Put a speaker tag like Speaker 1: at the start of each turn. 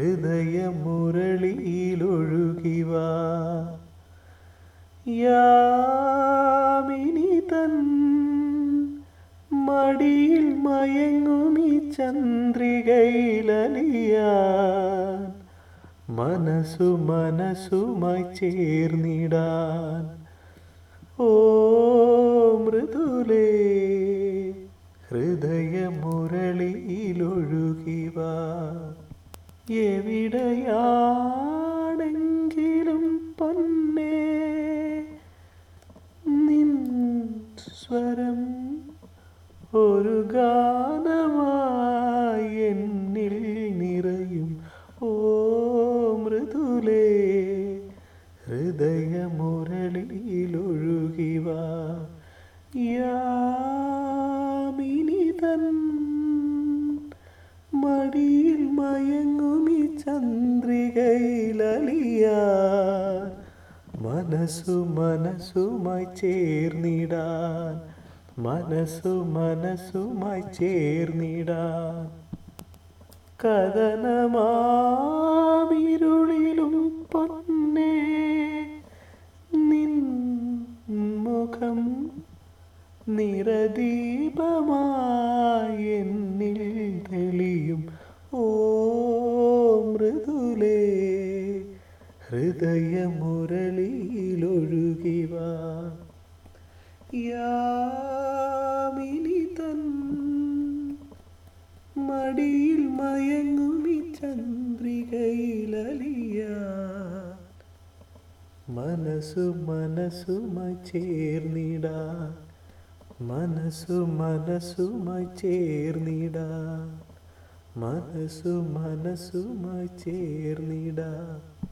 Speaker 1: ഹൃദയമുരളിയിലൊഴുകിവാ യാമിനി തൻ മടിയിൽ മയങ്ങുമി ചന്ദ്രികയിലലിയാൻ മനസ്സുമായി ചേർന്നിടാൻ ഓ മൃദുലേ ഹൃദയമുരളിയിലൊഴുകിവാ എവിടെയാണെങ്കിലും പൊന്നേ നിൻ സ്വരം ഒരു ഗാനമായി എന്നിൽ നിറയും ഓ മൃദുലേ ഹൃദയമുരളിയിലൊഴുകിവാ യാമിനി തൻ മടിയിൽ മയങ്ങുമി ചന്ദ്രികയിലലിയാൻ മനസ്സുമായി ചേർന്നിടാൻ മനസ്സുമായി ചേർന്നിടാൻ കഥനമാമിരുളിലും പൊന്നേ നിൻ മുഖം നിറദീപമായി എന്നിൽ തെളിയും ഓ മൃദുലേ ഹൃദയമുരളിയിലൊഴുകിവാ യാമിനി തൻ മടിയിൽ മയങ്ങുമി ചന്ദ്രികയിലലിയാൻ മനസ്സുമായി ചേർന്നിടാൻ മനസ്സുമായി ചേർന്നിടാൻ മനസ്സുമായി ചേർന്നിടാൻ